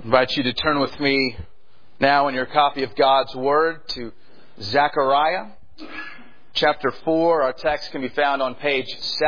I invite you to turn with me now in your copy of God's Word to Zechariah chapter 4. Our text can be found on page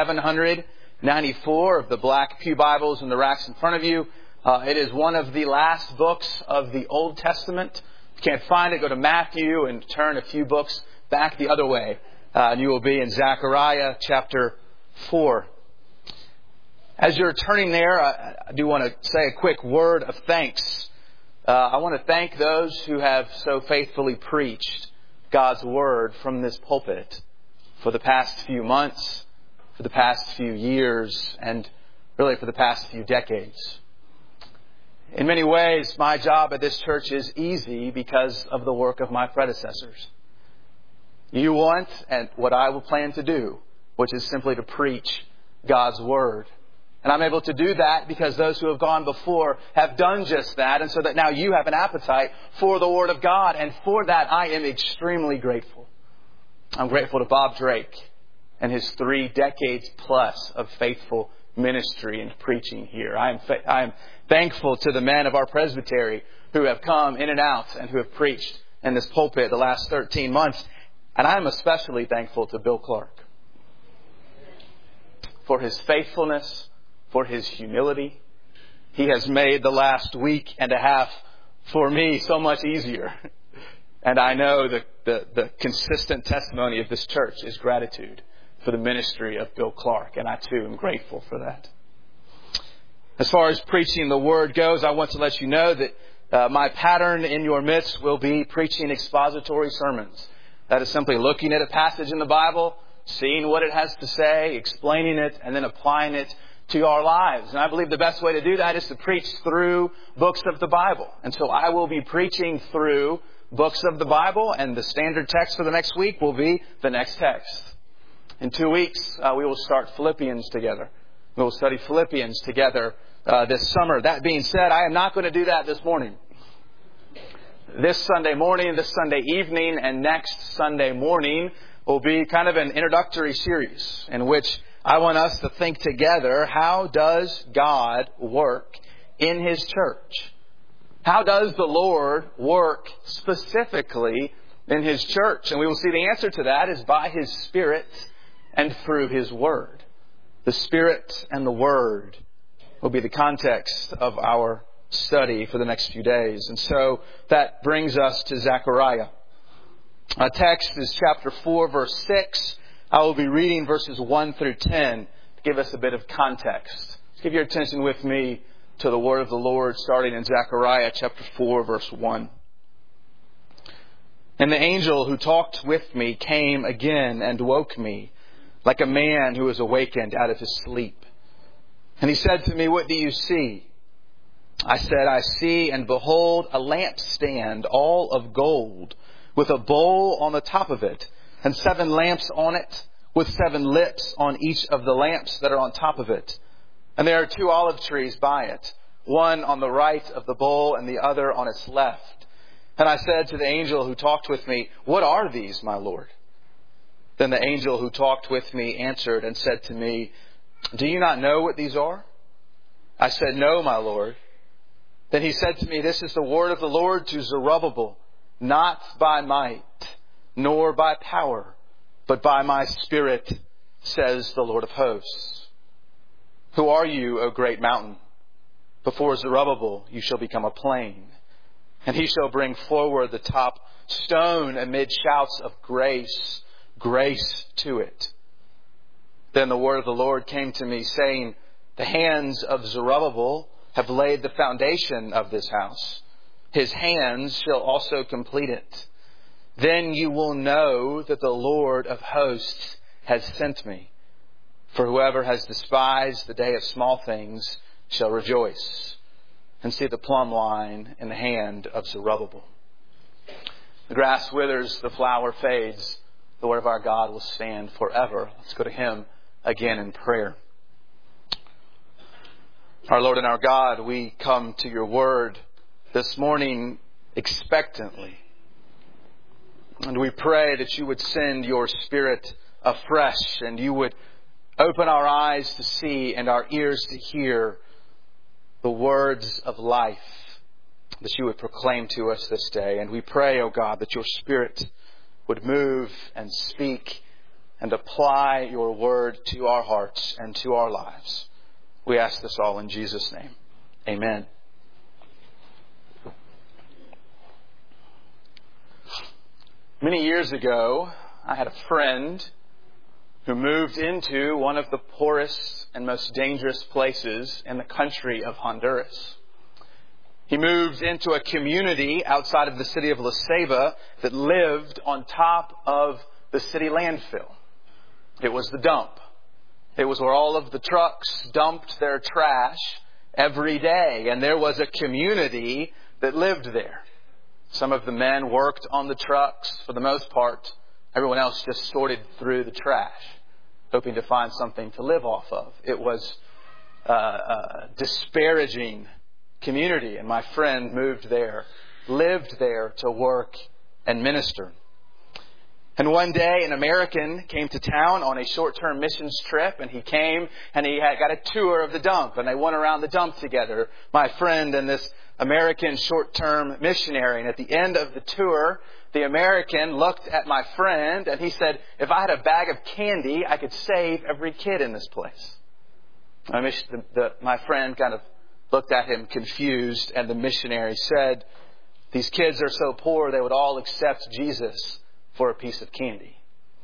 794 of the black pew Bibles in the racks in front of you. It is one of the last books of the Old Testament. If you can't find it, go to Matthew and turn a few books back the other way. And you will be in Zechariah chapter 4. As you're turning there, I do want to say a quick word of thanks. I want to thank those who have so faithfully preached God's Word from this pulpit for the past few months, for the past few years, and really for the past few decades. In many ways, my job at this church is easy because of the work of my predecessors. You want, and what I will plan to do, which is simply to preach God's Word. And I'm able to do that because those who have gone before have done just that. And so that now you have an appetite for the Word of God. And for that, I am extremely grateful. I'm grateful to Bob Drake and his 3 decades plus of faithful ministry and preaching here. I am thankful to the men of our presbytery who have come in and out and who have preached in this pulpit the last 13 months. And I'm especially thankful to Bill Clark for his faithfulness, for his humility. He has made the last week and a half for me so much easier. And I know the consistent testimony of this church is gratitude for the ministry of Bill Clark. And I too am grateful for that. As far as preaching the Word goes, I want to let you know that my pattern in your midst will be preaching expository sermons. That is simply looking at a passage in the Bible, seeing what it has to say, explaining it, and then applying it to our lives. And I believe the best way to do that is to preach through books of the Bible. And so I will be preaching through books of the Bible, and the standard text for the next week will be the next text. In 2 weeks, we will start Philippians together. We will study Philippians together this summer. That being said, I am not going to do that this morning. This Sunday morning, this Sunday evening, and next Sunday morning will be kind of an introductory series in which I want us to think together, how does God work in His church? How does the Lord work specifically in His church? And we will see the answer to that is by His Spirit and through His Word. The Spirit and the Word will be the context of our study for the next few days. And so that brings us to Zechariah. Our text is chapter 4, verse 6. I will be reading verses 1 through 10 to give us a bit of context. Give your attention with me to the word of the Lord starting in Zechariah chapter 4, verse 1. And the angel who talked with me came again and woke me like a man who is awakened out of his sleep. And he said to me, "What do you see?" I said, "I see and behold a lampstand all of gold with a bowl on the top of it, and 7 lamps on it, with 7 lips on each of the lamps that are on top of it. And there are 2 olive trees by it, one on the right of the bowl and the other on its left. And I said to the angel who talked with me, 'What are these, my Lord?' Then the angel who talked with me answered and said to me, 'Do you not know what these are?' I said, 'No, my Lord.' Then he said to me, 'This is the word of the Lord to Zerubbabel, not by might, nor by power, but by my Spirit, says the Lord of hosts. Who are you, O great mountain? Before Zerubbabel you shall become a plain, and he shall bring forward the top stone amid shouts of grace, grace to it.' Then the word of the Lord came to me, saying, 'The hands of Zerubbabel have laid the foundation of this house. His hands shall also complete it. Then you will know that the Lord of hosts has sent me. For whoever has despised the day of small things shall rejoice and see the plumb line in the hand of Zerubbabel.' The grass withers, the flower fades. The word of our God will stand forever." Let's go to Him again in prayer. Our Lord and our God, we come to your word this morning expectantly. And we pray that you would send your Spirit afresh and you would open our eyes to see and our ears to hear the words of life that you would proclaim to us this day. And we pray, O God, that your Spirit would move and speak and apply your word to our hearts and to our lives. We ask this all in Jesus' name. Amen. Many years ago, I had a friend who moved into one of the poorest and most dangerous places in the country of Honduras. He moved into a community outside of the city of La Ceiba that lived on top of the city landfill. It was the dump. It was where all of the trucks dumped their trash every day. And there was a community that lived there. Some of the men worked on the trucks for the most part. Everyone else just sorted through the trash, hoping to find something to live off of. It was a disparaging community, and my friend moved there, lived there to work and minister. And one day an American came to town on a short-term missions trip, and he came and he had got a tour of the dump, and they went around the dump together, my friend and this American short-term missionary. And at the end of the tour, the American looked at my friend and he said, "If I had a bag of candy, I could save every kid in this place." My friend kind of looked at him confused, and the missionary said, "These kids are so poor they would all accept Jesus for a piece of candy."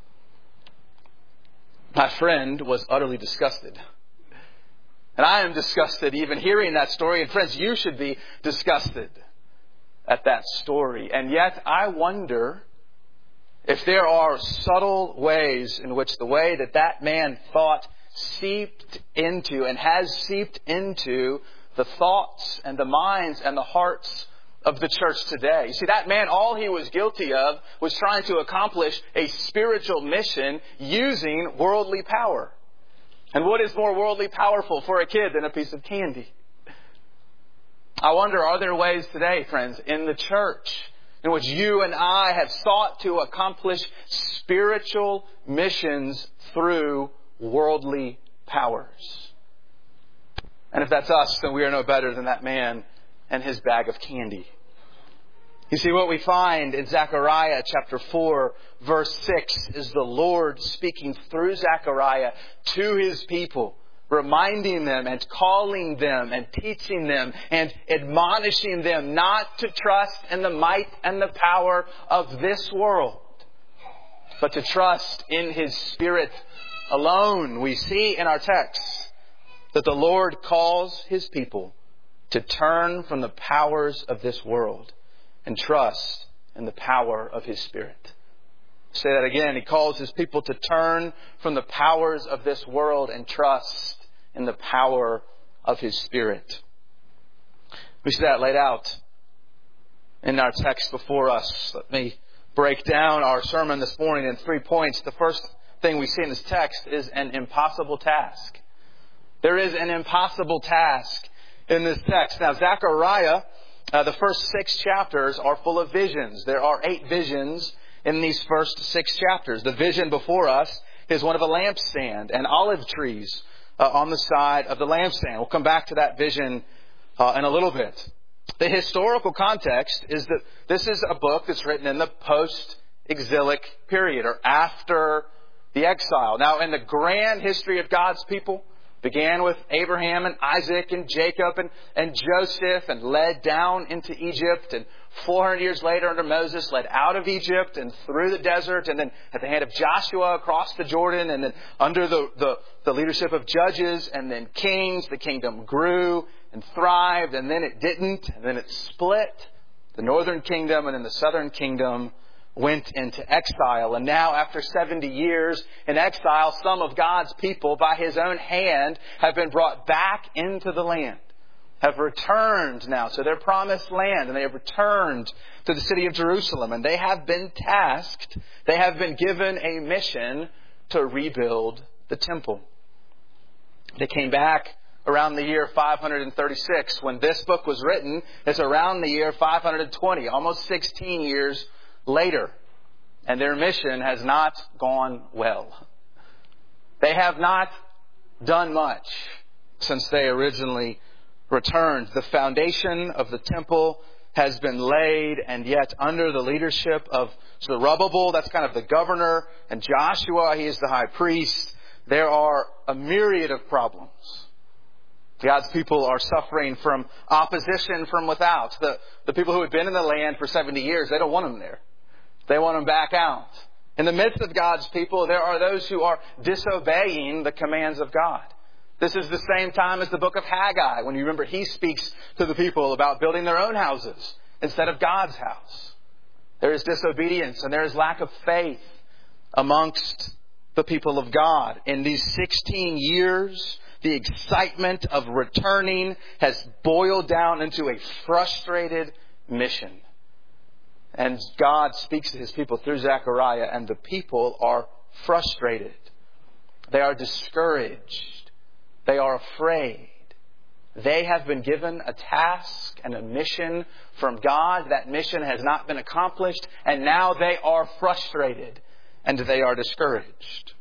My friend was utterly disgusted. And I am disgusted even hearing that story. And friends, you should be disgusted at that story. And yet I wonder if there are subtle ways in which the way that man thought seeped into and has seeped into the thoughts and the minds and the hearts of the church today. You see, that man, all he was guilty of was trying to accomplish a spiritual mission using worldly power. And what is more worldly powerful for a kid than a piece of candy? I wonder, are there ways today, friends, in the church in which you and I have sought to accomplish spiritual missions through worldly powers? And if that's us, then we are no better than that man and his bag of candy. You see, what we find in Zechariah chapter 4, verse 6, is the Lord speaking through Zechariah to His people, reminding them and calling them and teaching them and admonishing them not to trust in the might and the power of this world, but to trust in His Spirit alone. We see in our text that the Lord calls His people to turn from the powers of this world and trust in the power of His Spirit. Say that again. He calls His people to turn from the powers of this world and trust in the power of His Spirit. We see that laid out in our text before us. Let me break down our sermon this morning in 3 points. The first thing we see in this text is an impossible task. There is an impossible task in this text. Now, Zechariah, the first 6 chapters are full of visions. There are 8 visions in these first 6 chapters. The vision before us is one of a lampstand and olive trees on the side of the lampstand. We'll come back to that vision in a little bit. The historical context is that this is a book that's written in the post-exilic period, or after the exile. Now, in the grand history of God's people, began with Abraham and Isaac and Jacob and Joseph, and led down into Egypt. And 400 years later under Moses, led out of Egypt and through the desert. And then at the hand of Joshua across the Jordan. And then under the leadership of judges and then kings, the kingdom grew and thrived. And then it didn't. And then it split. The northern kingdom and then the southern kingdom went into exile. And now, after 70 years in exile, some of God's people, by His own hand, have been brought back into the land, have returned now to their promised land, and they have returned to the city of Jerusalem. And they have been tasked, they have been given a mission to rebuild the temple. They came back around the year 536. When this book was written, it's around the year 520, almost 16 years later, and their mission has not gone well. They have not done much since they originally returns. The foundation of the temple has been laid, and yet under the leadership of Zerubbabel, that's kind of the governor, and Joshua, he is the high priest, there are a myriad of problems. God's people are suffering from opposition from without. The people who had been in the land for 70 years, they don't want them there. They want them back out. In the midst of God's people, there are those who are disobeying the commands of God. This is the same time as the book of Haggai, when you remember he speaks to the people about building their own houses instead of God's house. There is disobedience and there is lack of faith amongst the people of God. In these 16 years, the excitement of returning has boiled down into a frustrated mission. And God speaks to His people through Zechariah, and the people are frustrated. They are discouraged. They are afraid. They have been given a task and a mission from God. That mission has not been accomplished, and now they are frustrated and they are discouraged.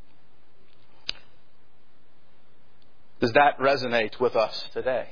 Does that resonate with us today?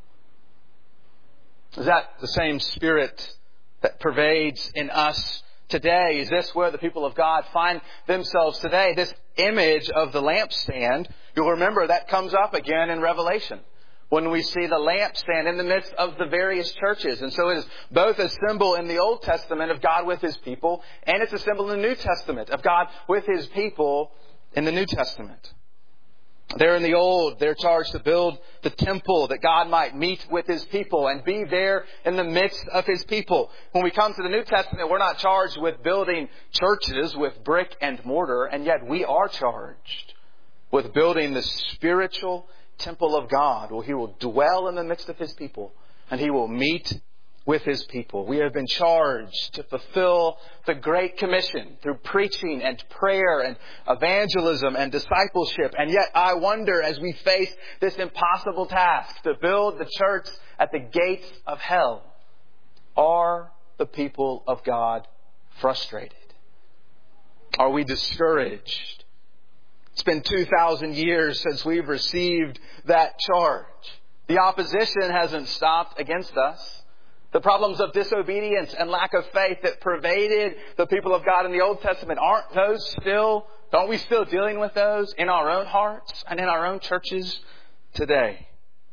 Is that the same spirit that pervades in us today? Is this where the people of God find themselves today? This image of the lampstand, you'll remember that comes up again in Revelation when we see the lampstand in the midst of the various churches. And so it is both a symbol in the Old Testament of God with His people, and it's a symbol in the New Testament of God with His people in the New Testament. There in the Old, they're charged to build the temple that God might meet with His people and be there in the midst of His people. When we come to the New Testament, we're not charged with building churches with brick and mortar, and yet we are charged with building the spiritual temple of God, where He will dwell in the midst of His people and He will meet with His people. We have been charged to fulfill the Great Commission through preaching and prayer and evangelism and discipleship. And yet I wonder, as we face this impossible task to build the church at the gates of hell, are the people of God frustrated? Are we discouraged? It's been 2,000 years since we've received that charge. The opposition hasn't stopped against us. The problems of disobedience and lack of faith that pervaded the people of God in the Old Testament, aren't we still dealing with those in our own hearts and in our own churches today?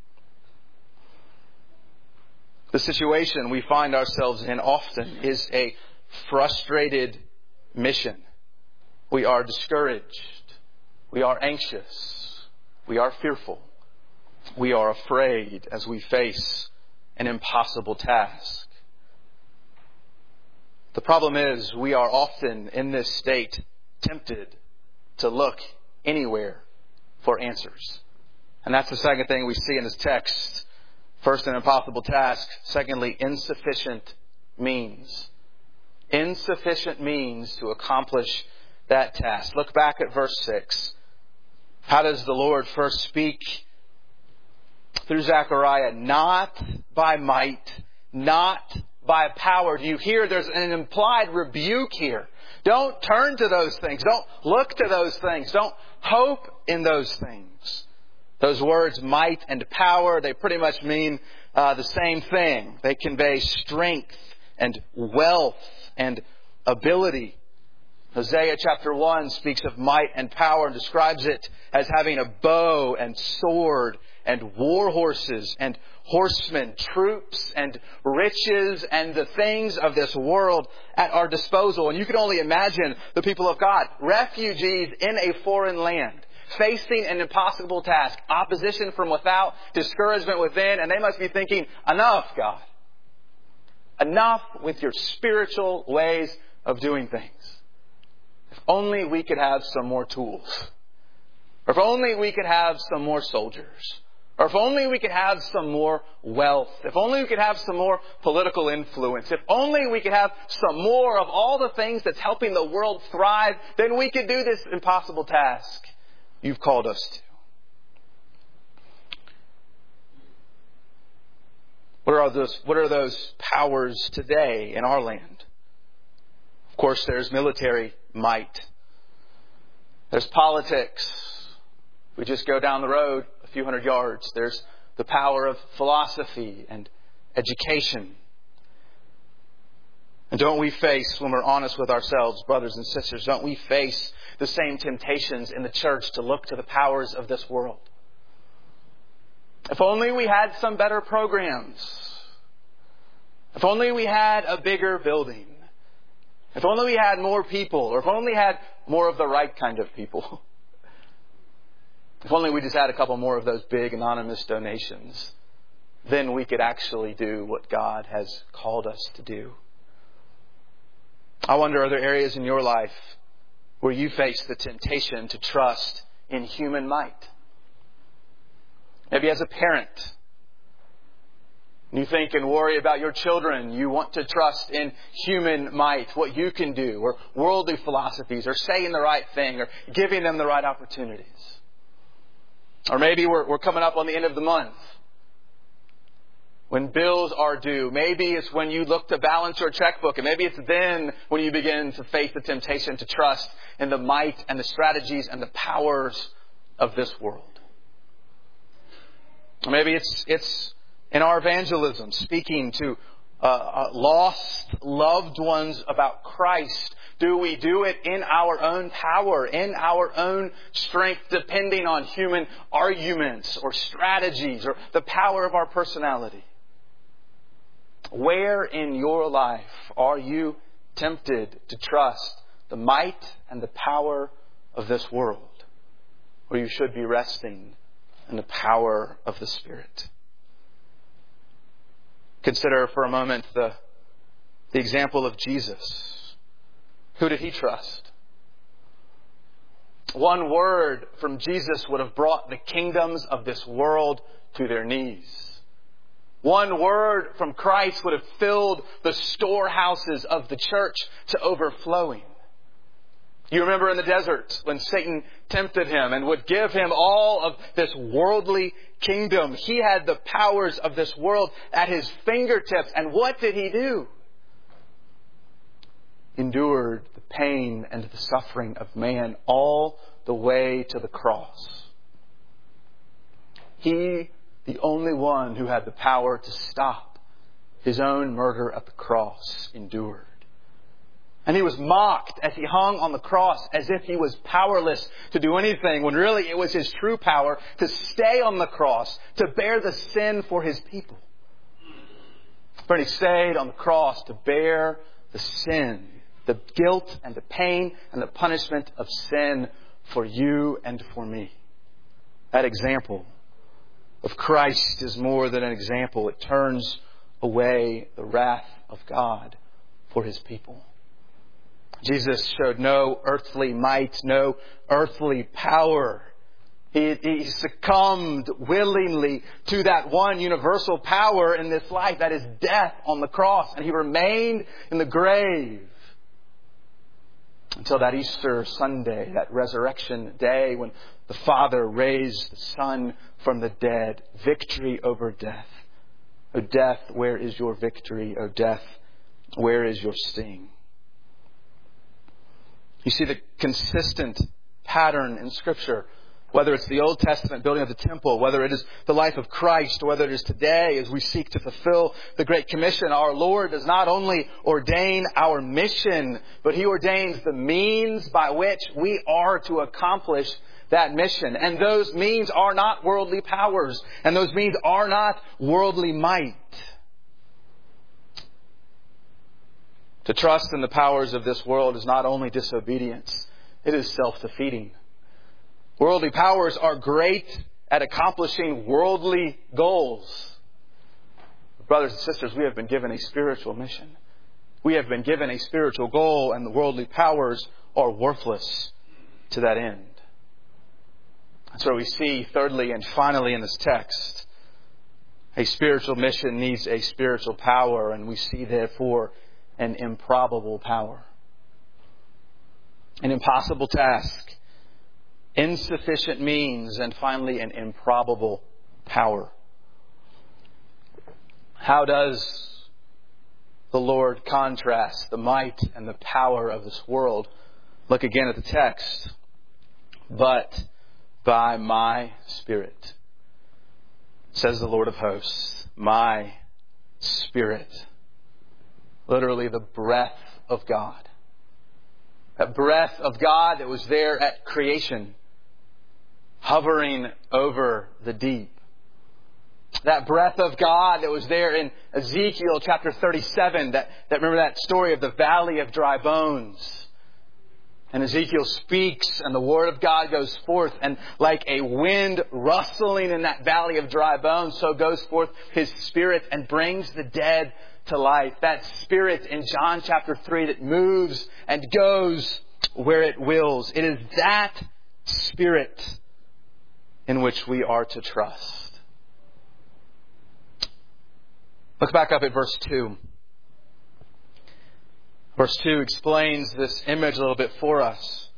The situation we find ourselves in often is a frustrated mission. We are discouraged. We are anxious. We are fearful. We are afraid as we face an impossible task. The problem is we are often in this state tempted to look anywhere for answers. And that's the second thing we see in this text. First, an impossible task. Secondly, insufficient means. Insufficient means to accomplish that task. Look back at verse 6. How does the Lord first speak? Through Zechariah, not by might, not by power. Do you hear? There's an implied rebuke here. Don't turn to those things. Don't look to those things. Don't hope in those things. Those words, might and power, they pretty much mean the same thing. They convey strength and wealth and ability. Hosea chapter 1 speaks of might and power and describes it as having a bow and sword and war horses and horsemen, troops and riches and the things of this world at our disposal. And you can only imagine the people of God, refugees in a foreign land, facing an impossible task, opposition from without, discouragement within, and they must be thinking, enough, God. Enough with your spiritual ways of doing things. If only we could have some more tools. Or if only we could have some more soldiers. Or if only we could have some more wealth. If only we could have some more political influence. If only we could have some more of all the things that's helping the world thrive, then we could do this impossible task you've called us to. What are those powers today in our land? Of course, there's military might. There's politics. We just go down the road a few hundred yards. There's the power of philosophy and education. And don't we face, when we're honest with ourselves, brothers and sisters, don't we face the same temptations in the church to look to the powers of this world? If only we had some better programs. If only we had a bigger building. If only we had more people. Or if only we had more of the right kind of people. If only we just had a couple more of those big anonymous donations. Then we could actually do what God has called us to do. I wonder, are there areas in your life where you face the temptation to trust in human might? Maybe as a parent, you think and worry about your children. You want to trust in human might, what you can do, or worldly philosophies, or saying the right thing, or giving them the right opportunities. Or maybe we're coming up on the end of the month, when bills are due. Maybe it's when you look to balance your checkbook. And maybe it's then when you begin to face the temptation to trust in the might and the strategies and the powers of this world. Or maybe it's in our evangelism, speaking to lost loved ones about Christ. Do we do it in our own power, in our own strength, depending on human arguments or strategies or the power of our personality? Where in your life are you tempted to trust the might and the power of this world, where you should be resting in the power of the Spirit? Consider for a moment the example of Jesus. Who did He trust? One word from Jesus would have brought the kingdoms of this world to their knees. One word from Christ would have filled the storehouses of the church to overflowing. You remember in the desert when Satan tempted Him and would give Him all of this worldly kingdom. He had the powers of this world at His fingertips. And what did He do? Endured the pain and the suffering of man all the way to the cross. He, the only one who had the power to stop His own murder at the cross, endured. And He was mocked as He hung on the cross as if He was powerless to do anything, when really it was His true power to stay on the cross, to bear the sin for His people. For He stayed on the cross to bear the sin, the guilt and the pain and the punishment of sin for you and for me. That example of Christ is more than an example. It turns away the wrath of God for His people. Jesus showed no earthly might, no earthly power. He succumbed willingly to that one universal power in this life, that is death on the cross. And He remained in the grave until that Easter Sunday, that resurrection day, when the Father raised the Son from the dead. Victory over death. O death, where is your victory? O death, where is your sting? You see the consistent pattern in Scripture, whether it's the Old Testament building of the temple, whether it is the life of Christ, or whether it is today as we seek to fulfill the Great Commission. Our Lord does not only ordain our mission, but He ordains the means by which we are to accomplish that mission. And those means are not worldly powers, and those means are not worldly might. To trust in the powers of this world is not only disobedience, it is self-defeating. Worldly powers are great at accomplishing worldly goals. Brothers and sisters, we have been given a spiritual mission. We have been given a spiritual goal, and the worldly powers are worthless to that end. That's where we see, thirdly and finally in this text, a spiritual mission needs a spiritual power, and we see therefore an improbable power. An impossible task, insufficient means, and finally an improbable power. How does the Lord contrast the might and the power of this world? Look again at the text. But by my Spirit, says the Lord of hosts, my Spirit. Literally the breath of God. That breath of God that was there at creation, hovering over the deep. That breath of God that was there in Ezekiel chapter 37, that remember that story of the valley of dry bones. And Ezekiel speaks and the word of God goes forth, and like a wind rustling in that valley of dry bones, so goes forth His Spirit and brings the dead to life. That Spirit in John chapter 3 that moves and goes where it wills. It is that Spirit in which we are to trust. Look back up at verse 2. Verse 2 explains this image a little bit for us.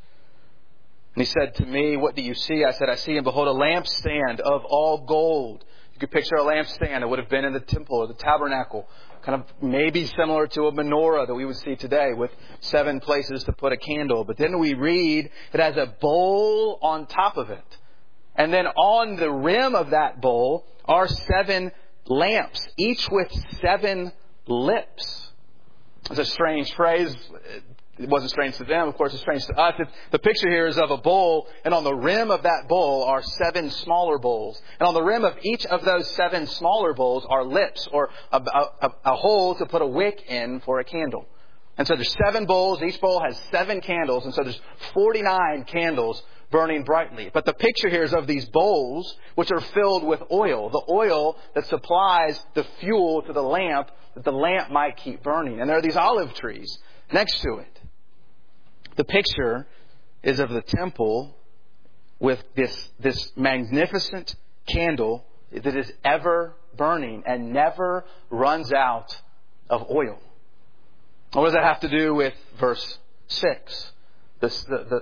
And he said to me, what do you see? I said, I see and behold a lampstand of all gold. You could picture a lampstand. It would have been in the temple or the tabernacle. Kind of maybe similar to a menorah that we would see today with 7 places to put a candle. But then we read it has a bowl on top of it. And then on the rim of that bowl are 7 lamps, each with 7 lips. It's a strange phrase. It wasn't strange to them. Of course, it's strange to us. The picture here is of a bowl, and on the rim of that bowl are 7 smaller bowls. And on the rim of each of those 7 smaller bowls are lips, or a hole to put a wick in for a candle. And so there's 7 bowls. Each bowl has 7 candles. And so there's 49 candles burning brightly. But the picture here is of these bowls, which are filled with oil. The oil that supplies the fuel to the lamp, that the lamp might keep burning. And there are these olive trees next to it. The picture is of the temple with this magnificent candle that is ever burning and never runs out of oil. What does that have to do with verse 6? The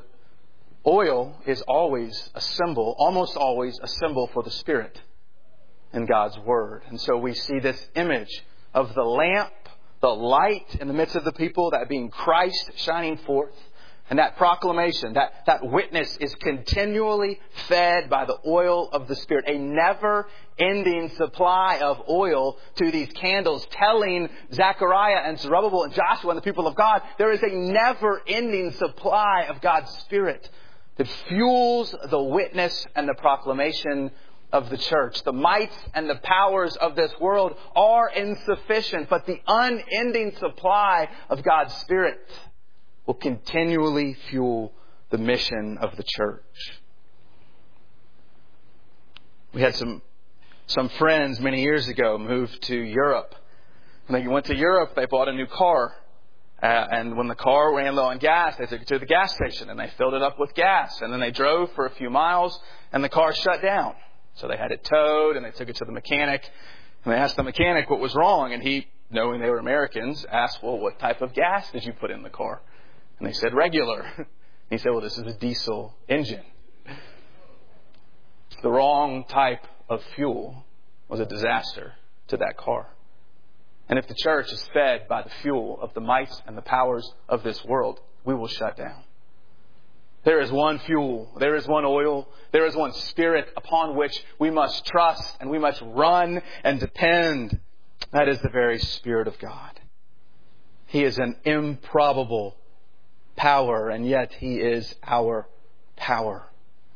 oil is always a symbol, almost always a symbol for the Spirit in God's Word. And so we see this image of the lamp, the light in the midst of the people, that being Christ shining forth. And that proclamation, that witness is continually fed by the oil of the Spirit. A never-ending supply of oil to these candles, telling Zechariah and Zerubbabel and Joshua and the people of God, there is a never-ending supply of God's Spirit that fuels the witness and the proclamation of the church. The mights and the powers of this world are insufficient, but the unending supply of God's Spirit will continually fuel the mission of the church. We had some friends many years ago moved to Europe. When they went to Europe, they bought a new car. And when the car ran low on gas, they took it to the gas station and they filled it up with gas. And then they drove for a few miles and the car shut down. So they had it towed and they took it to the mechanic. And they asked the mechanic what was wrong. And he, knowing they were Americans, asked, well, what type of gas did you put in the car? And they said, regular. And he said, well, this is a diesel engine. The wrong type of fuel was a disaster to that car. And if the church is fed by the fuel of the mights and the powers of this world, we will shut down. There is one fuel. There is one oil. There is one Spirit upon which we must trust and we must run and depend. That is the very Spirit of God. He is an improbable power, and yet He is our power.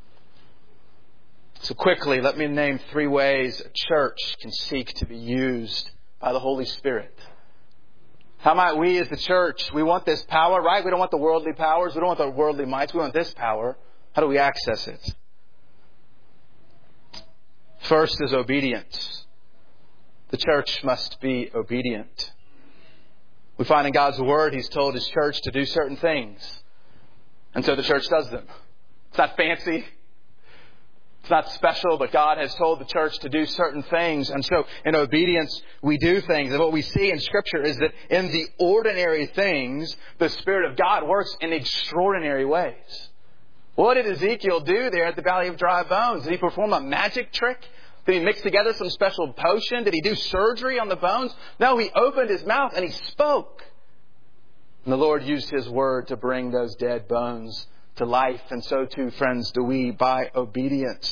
So quickly, let me name 3 ways a church can seek to be used by the Holy Spirit. How might we as the church, we want this power, right? We don't want the worldly powers. We don't want the worldly mights. We want this power. How do we access it? First is obedience. The church must be obedient. We find in God's Word, He's told His church to do certain things. And so the church does them. It's not fancy. It's not special, but God has told the church to do certain things. And so in obedience, we do things. And what we see in Scripture is that in the ordinary things, the Spirit of God works in extraordinary ways. What did Ezekiel do there at the Valley of Dry Bones? Did he perform a magic trick? Did he mix together some special potion? Did he do surgery on the bones? No, he opened his mouth and he spoke. And the Lord used His Word to bring those dead bones to life. And so too, friends, do we by obedience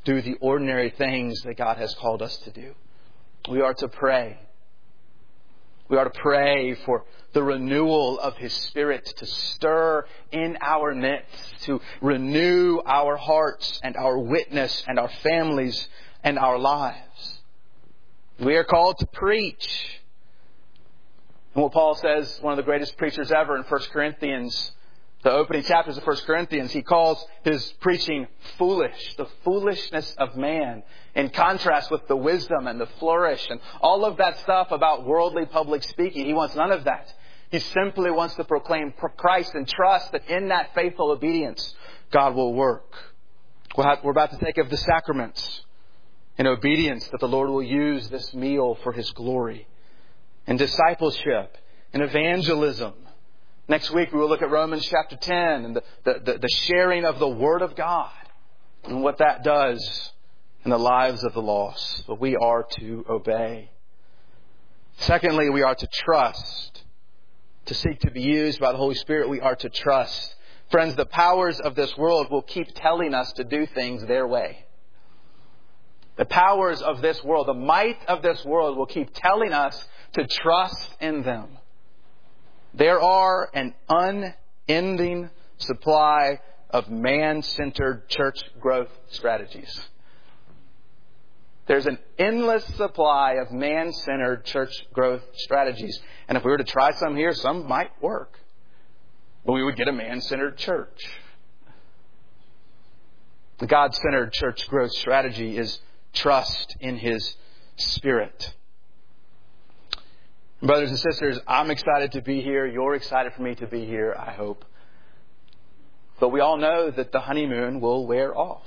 do the ordinary things that God has called us to do. We are to pray. We are to pray for the renewal of His Spirit to stir in our midst, to renew our hearts and our witness and our families and our lives. We are called to preach. And what Paul says, one of the greatest preachers ever in 1 Corinthians, the opening chapters of 1 Corinthians, he calls his preaching foolish, the foolishness of man, in contrast with the wisdom and the flourish and all of that stuff about worldly public speaking. He wants none of that. He simply wants to proclaim Christ and trust that in that faithful obedience, God will work. We're about to take of the sacraments in obedience that the Lord will use this meal for His glory. In discipleship, in evangelism. Next week we will look at Romans chapter 10 and the sharing of the Word of God and what that does in the lives of the lost. But we are to obey. Secondly, we are to trust. To seek to be used by the Holy Spirit, we are to trust. Friends, the powers of this world will keep telling us to do things their way. The powers of this world, the might of this world will keep telling us to trust in them. There are an unending supply of man-centered church growth strategies. There's an endless supply of man-centered church growth strategies. And if we were to try some here, some might work. But we would get a man-centered church. The God-centered church growth strategy is trust in His Spirit. Brothers and sisters, I'm excited to be here. You're excited for me to be here, I hope. But we all know that the honeymoon will wear off.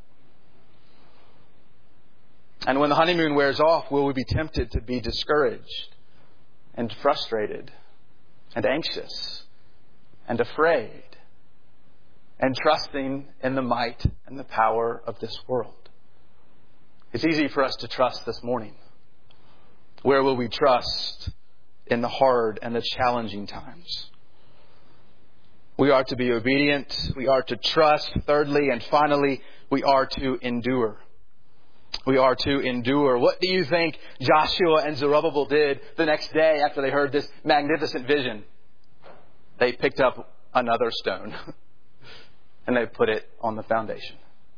And when the honeymoon wears off, will we be tempted to be discouraged and frustrated and anxious and afraid and trusting in the might and the power of this world? It's easy for us to trust this morning. Where will we trust in the hard and the challenging times? We are to be obedient. We are to trust. Thirdly and finally, we are to endure. We are to endure. What do you think Joshua and Zerubbabel did the next day after they heard this magnificent vision? They picked up another stone and they put it on the foundation.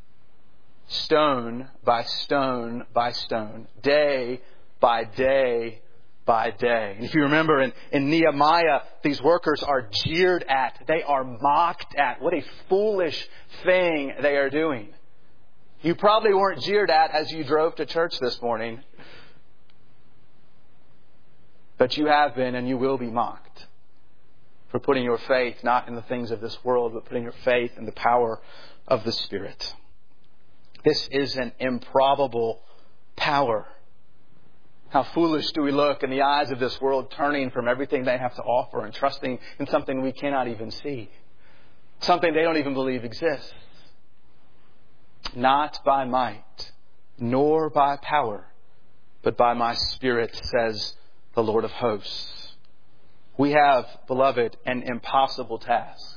Stone by stone by stone, day by day by day. And if you remember in Nehemiah, these workers are jeered at. They are mocked at. What a foolish thing they are doing. You probably weren't jeered at as you drove to church this morning. But you have been and you will be mocked for putting your faith not in the things of this world, but putting your faith in the power of the Spirit. This is an improbable power. How foolish do we look in the eyes of this world, turning from everything they have to offer and trusting in something we cannot even see. Something they don't even believe exists. Not by might, nor by power, but by my Spirit, says the Lord of hosts. We have, beloved, an impossible task.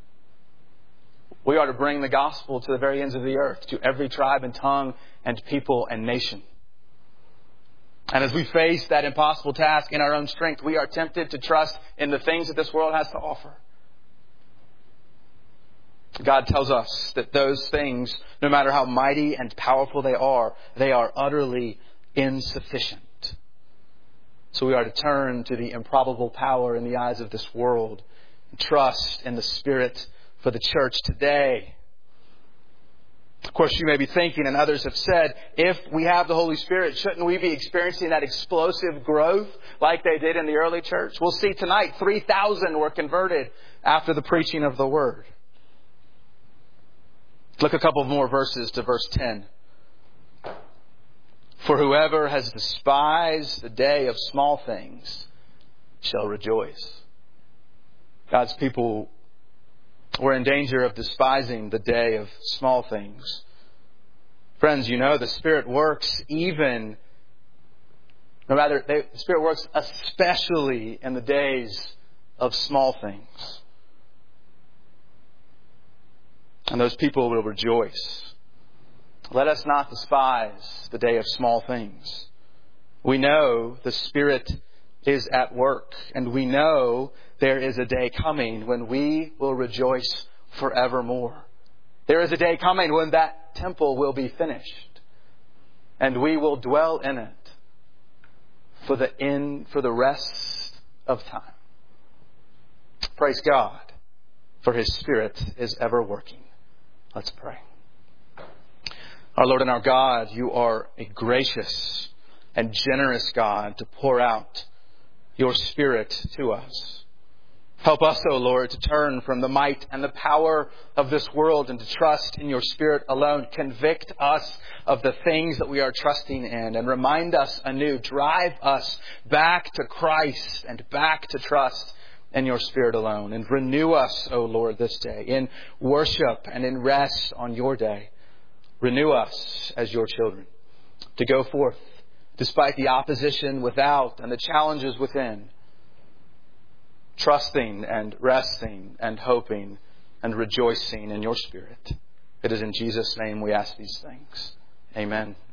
We are to bring the gospel to the very ends of the earth, to every tribe and tongue and people and nation. And as we face that impossible task in our own strength, we are tempted to trust in the things that this world has to offer. God tells us that those things, no matter how mighty and powerful they are utterly insufficient. So we are to turn to the improbable power in the eyes of this world and trust in the Spirit for the church today. Of course, you may be thinking, and others have said, if we have the Holy Spirit, shouldn't we be experiencing that explosive growth like they did in the early church? We'll see tonight 3,000 were converted after the preaching of the Word. Look a couple more verses to verse 10. For whoever has despised the day of small things shall rejoice. God's people were in danger of despising the day of small things. Friends, you know the Spirit works the Spirit works especially in the days of small things. And those people will rejoice. Let us not despise the day of small things. We know the Spirit is at work, and we know there is a day coming when we will rejoice forevermore. There is a day coming when that temple will be finished, and we will dwell in it for the rest of time. Praise God, for His Spirit is ever working. Let's pray. Our Lord and our God, You are a gracious and generous God to pour out Your Spirit to us. Help us, O Lord, to turn from the might and the power of this world and to trust in Your Spirit alone. Convict us of the things that we are trusting in and remind us anew. Drive us back to Christ and back to trust in Your Spirit alone. And renew us, O Lord, this day in worship and in rest on Your day. Renew us as Your children to go forth despite the opposition without and the challenges within, trusting and resting and hoping and rejoicing in Your Spirit. It is in Jesus' name we ask these things. Amen.